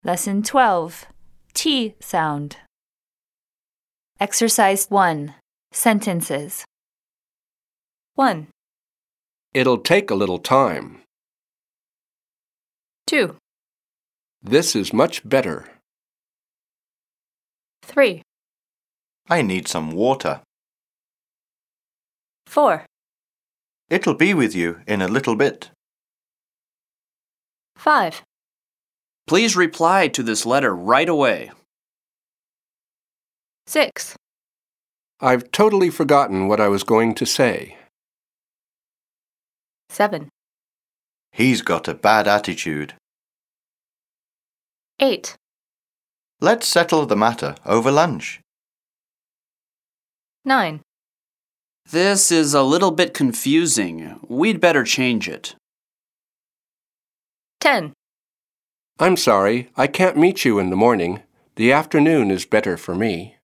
Lesson 12. T sound. Exercise 1. Sentences. 1, It'll take a little time. 2, This is much better. 3, I need some water. 4, It'll be with you in a little bit. 5, Please reply to this letter right away. 6, I've totally forgotten what I was going to say. 7, He's got a bad attitude. 8, Let's settle the matter over lunch. 9, This is a little bit confusing. We'd better change it. 10. I'm sorry, I can't meet you in the morning. The afternoon is better for me.